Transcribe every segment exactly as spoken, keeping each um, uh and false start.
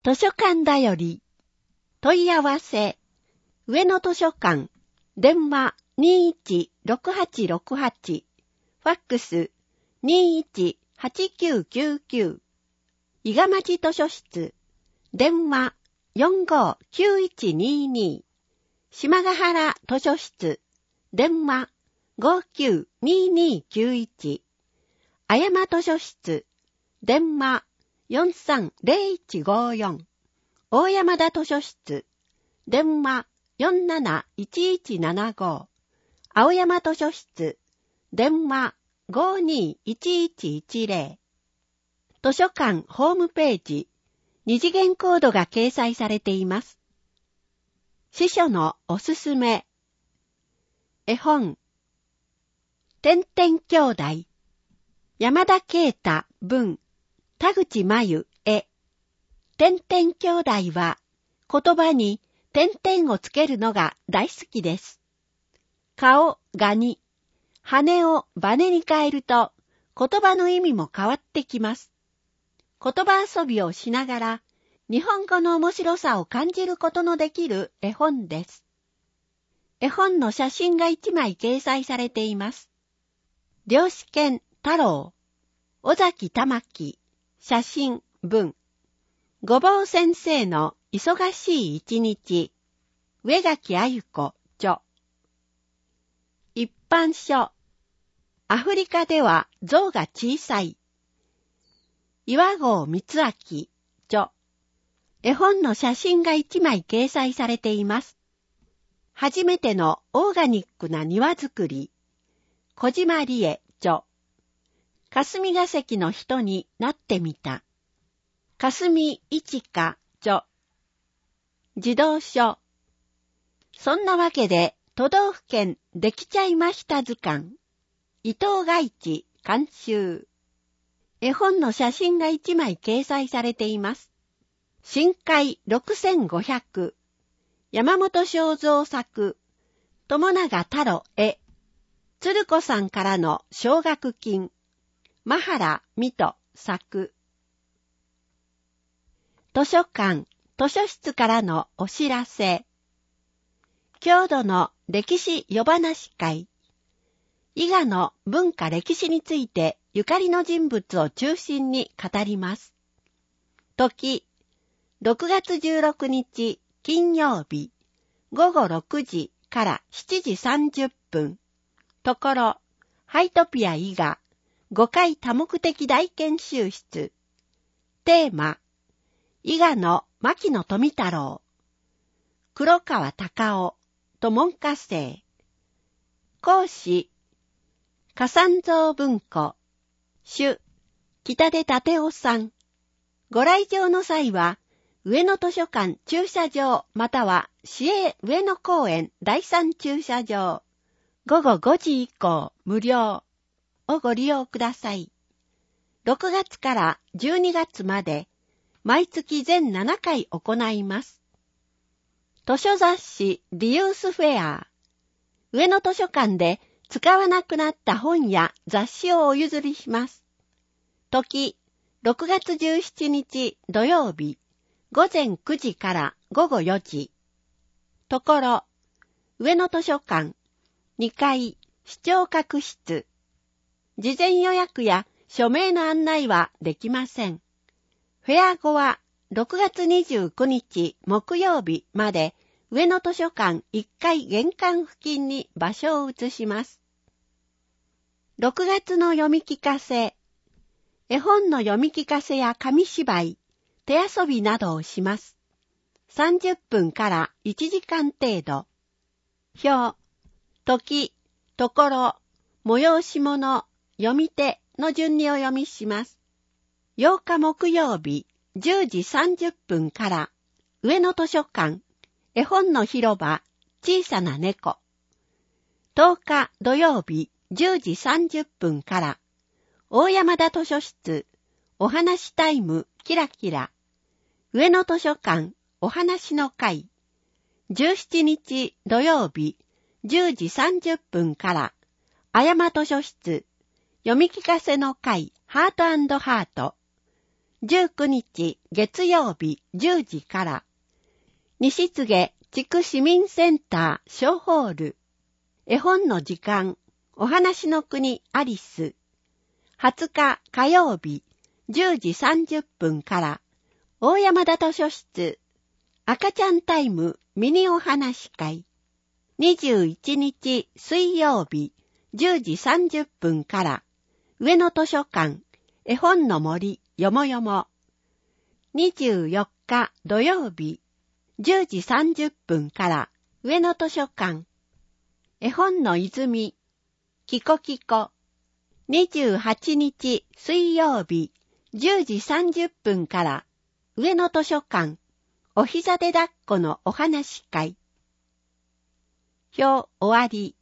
図書館だより。問い合わせ。上野図書館。電話 にいちろくはちろくはち。ファックス にいちはちきゅうきゅうきゅう。伊賀町図書室。電話 よんごきゅういちにに。島ヶ原図書室。電話 ごきゅうににきゅういち。あやま図書室。電話 よんさんぜろいちごよん。大山田図書室。電話 よんなないちいちななご。青山図書室。電話 ごにいちいちいちぜろ。図書館ホームページ。二次元コードが掲載されています。司書のおすすめ。絵本。てんてん兄弟。山田啓太文。田口真由絵。てんてん兄弟は言葉に点々をつけるのが大好きです。顔、ガニ。羽をバネに変えると言葉の意味も変わってきます。言葉遊びをしながら日本語の面白さを感じることのできる絵本です。絵本の写真がいちまい掲載されています。漁師犬太郎、尾崎玉樹、写真、文。ごぼう先生の忙しい一日、上垣あゆ子、著。一般書。アフリカでは象が小さい。岩合光明、著。絵本の写真がいちまい掲載されています。初めてのオーガニックな庭作り。小島理恵、著。霞が関の人になってみた。霞一花、著。児童書。そんなわけで都道府県できちゃいました図鑑。伊藤外地監修。絵本の写真がいちまい掲載されています。深海ろくせんごひゃく。山本正蔵作。友永太郎絵。鶴子さんからの奨学金。真原美斗作。図書館、図書室からのお知らせ。郷土の歴史夜話会。伊賀の文化歴史についてゆかりの人物を中心に語ります。時、ろくがつじゅうろくにち金曜日、ごごろくじからしちじさんじゅっぷん。ところ、ハイトピア伊賀ごかい多目的大研修室。テーマ、伊賀の牧野富太郎。黒川隆夫と門下生。講師、加山蔵文庫。主、北出立夫さん。ご来場の際は、上野図書館駐車場または市営上野公園第三駐車場。ごごごじ以降無料をご利用ください。ろくがつからじゅうにがつまで毎月全ななかい行います。図書雑誌リユースフェア。上野図書館で使わなくなった本や雑誌をお譲りします。時、ろくがつじゅうしちにち土曜日、ごぜんくじからごごよじ。ところ、上野図書館、にかい、視聴覚室。事前予約や署名の案内はできません。フェア後はろくがつにじゅうくにち木曜日まで上野図書館いっかい玄関付近に場所を移します。ろくがつの読み聞かせ。絵本の読み聞かせや紙芝居、手遊びなどをします。さんじゅっぷんからいちじかん程度。表、時、ところ、催し物、読み手の順にお読みします。ようか木曜日、じゅうじさんじゅっぷんから、上野図書館、絵本の広場、小さな猫。とおか土曜日、じゅうじさんじゅっぷんから、大山田図書室、お話タイムキラキラ。上野図書館、お話の会。じゅうしちにち土曜日、じゅうじさんじゅっぷんから、あやま図書室、読み聞かせの会、ハート&ハート。 じゅうくにち月曜日じゅうじから、西柘地区市民センター小ホール、絵本の時間、お話の国アリス、はつか火曜日じゅうじさんじゅっぷんから、大山田図書室、赤ちゃんタイムミニお話会、にじゅういちにち水曜日じゅうじさんじゅっぷんから、上野図書館、絵本の森よもよも、にじゅうよっか土曜日じゅうじさんじゅっぷんから、上野図書館、絵本の泉、キコキコ、にじゅうはちにち水曜日じゅうじさんじゅっぷんから、上野図書館、お膝で抱っこのお話会。表終わり。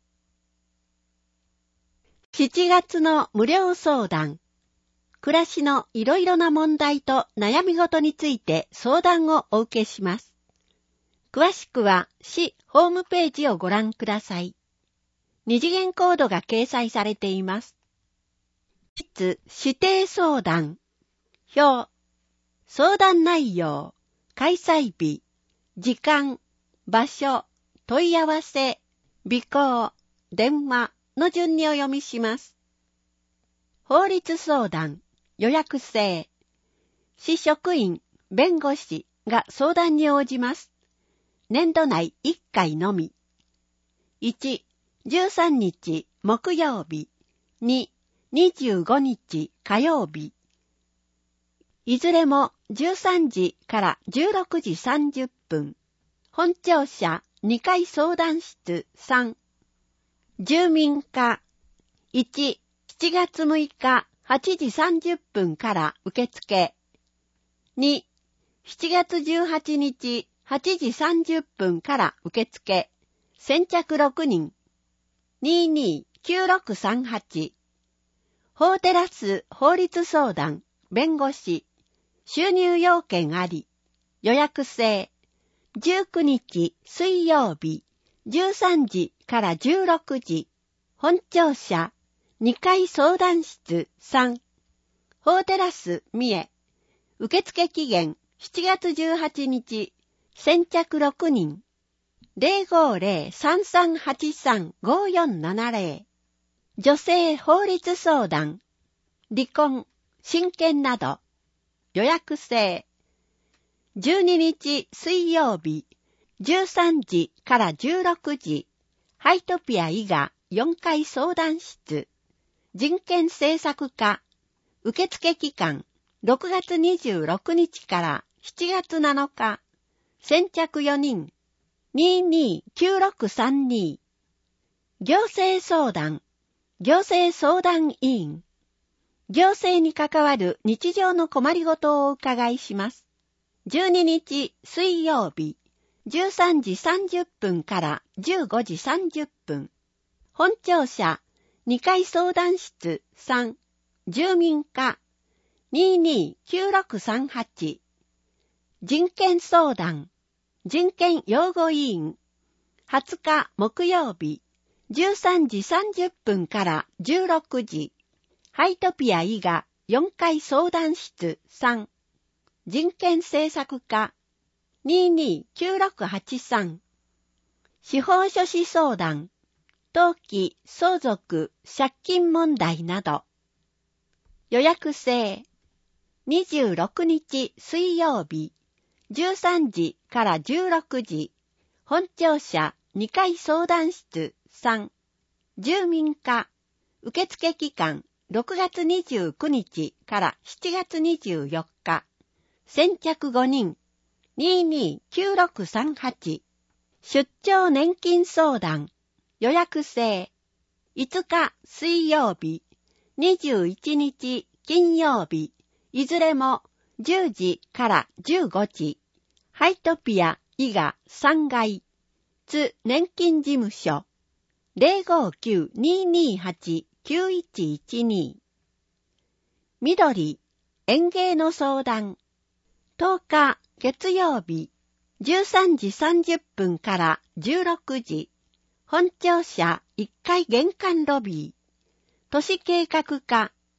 しちがつの無料相談。暮らしのいろいろな問題と悩み事について相談をお受けします。詳しくは市ホームページをご覧ください。二次元コードが掲載されています。室指定相談。表。相談内容。開催日。時間。場所。問い合わせ。備考。電話の順にお読みします。法律相談。予約制。市職員、弁護士が相談に応じます。年度内いっかいのみ。いち、じゅうさんにち木曜日。に、にじゅうごにち火曜日。いずれもじゅうさんじからじゅうろくじさんじゅっぷん。本庁舎にかい相談室さん。住民課。いち、しちがつむいかはちじさんじゅっぷんから受付。に、しちがつじゅうはちにちはちじさんじゅっぷんから受付。先着ろくにん。にーにーきゅうろくさんはち。法テラス法律相談、弁護士。収入要件あり。予約制。じゅうくにち水曜日。じゅうさんじからじゅうろくじ。本庁舎。にかい相談室さん。法テラス三重。受付期限しちがつじゅうはちにち。先着ろくにん。ゼロごゼロ さんさんはちさん ごよんななゼロ。女性法律相談。離婚、親権など。予約制。じゅうににち水曜日。じゅうさんじからじゅうろくじ。ハイトピア伊賀よんかい相談室。人権政策課。受付期間ろくがつにじゅうろくにちからしちがつなのか。先着よにん。にーにーきゅうろくさんに。行政相談。行政相談委員。行政に関わる日常の困りごとをお伺いします。じゅうににち水曜日。じゅうさんじさんじゅっぷんからじゅうごじさんじゅっぷん。本庁舎にかい相談室さん。住民課。にーにーきゅうろくさんはち。人権相談。人権擁護委員。はつか木曜日。じゅうさんじさんじゅっぷんからじゅうろくじ。ハイトピア伊賀よんかい相談室さん。人権政策課。にーにーきゅうろくはちさん。司法書士相談。登記、相続、借金問題など。予約制。にじゅうろくにち水曜日。じゅうさんじからじゅうろくじ。本庁舎にかい相談室さん。住民課。受付期間ろくがつにじゅうくにちからしちがつにじゅうよっか。先着ごにん。にーにーきゅうろくさんはち。出張年金相談。予約制。いつか水曜日。にじゅういちにち金曜日。いずれもじゅうじからじゅうごじ。ハイトピア伊賀さんがい。津年金事務所。ゼロごきゅう にーにーはち きゅういちいちに。緑、園芸の相談。とおか月曜日。じゅうさんじさんじゅっぷんからじゅうろくじ。本庁舎いっかい玄関ロビー。都市計画課。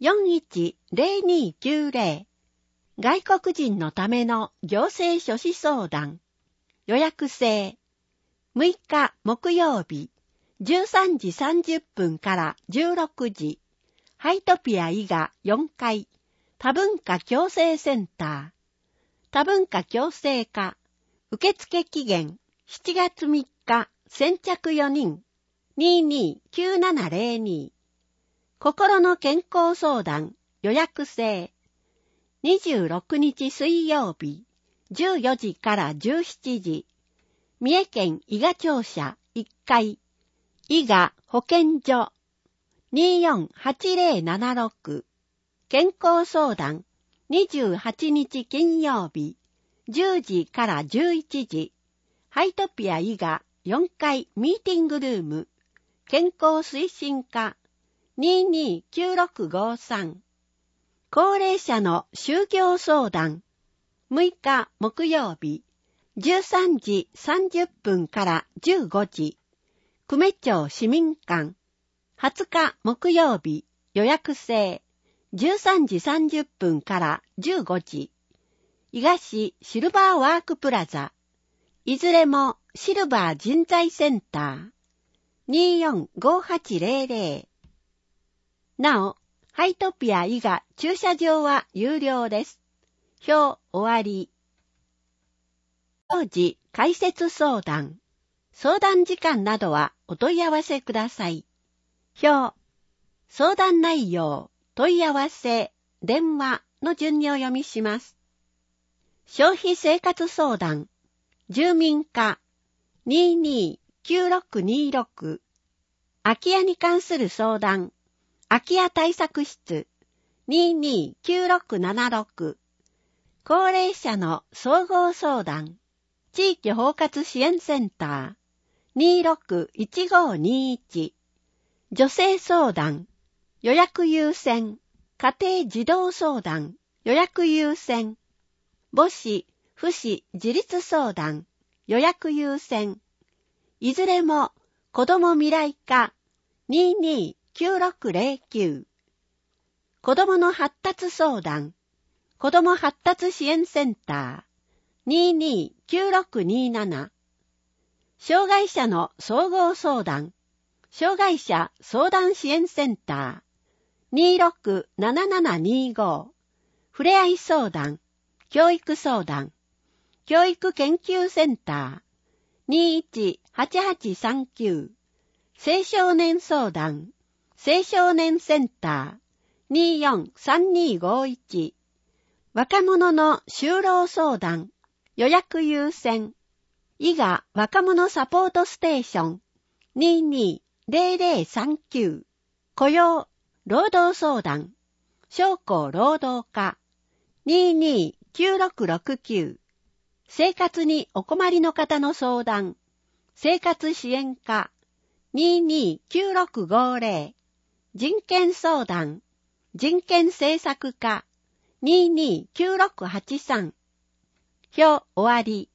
よんいちゼロにきゅうゼロ。外国人のための行政書士相談。予約制。むいか木曜日、じゅうさんじさんじゅっぷんからじゅうろくじ。ハイトピア伊賀よんかい。多文化共生センター。多文化共生課。受付期限しちがつみっか。先着よにん。にーにーきゅうななゼロに。心の健康相談予約制。にじゅうろくにち水曜日、じゅうよじからじゅうしちじ。三重県伊賀庁舎いっかい。伊賀保健所 にーよんはちゼロななろく。健康相談にじゅうはちにち金曜日、じゅうじからじゅういちじ。ハイトピア伊賀よんかいミーティングルーム。健康推進課にーにーきゅうろくごさん。高齢者の就業相談。むいか木曜日、じゅうさんじさんじゅっぷんからじゅうごじ。久米町市民館。はつか木曜日、予約制。じゅうさんじさんじゅっぷんからじゅうごじ。伊賀市シルバーワークプラザ。いずれもシルバー人材センター。にーよんごはちゼロゼロ。なお、ハイトピア伊賀駐車場は有料です。表終わり。当時解説相談。相談時間などはお問い合わせください。表。相談内容、問い合わせ、電話の順にお読みします。消費生活相談。住民課 にーにーきゅうろくにーろく。空き家に関する相談。空き家対策室 にーにーきゅうろくななろく。高齢者の総合相談。地域包括支援センター にーろくいちごにいち。女性相談。予約優先。家庭児童相談。予約優先。母子、父子自立相談。予約優先。いずれも子ども未来課 にーにーきゅうろくゼロきゅう。子どもの発達相談。子ども発達支援センター にーにーきゅうろくにーなな。障害者の総合相談。障害者相談支援センター にーろくななななにーご。ふれあい相談。教育相談。教育研究センター にーいちはちはちさんきゅう。青少年相談。青少年センター にーよんさんにーごいち。若者の就労相談。予約優先。伊賀若者サポートステーション にーにーゼロゼロさんきゅう。雇用、労働相談。商工労働課 にーにーきゅうろくろくきゅう。生活にお困りの方の相談。生活支援課 にーにーきゅうろくごゼロ。人権相談。人権政策課 にーにーきゅうろくはちさん。表終わり。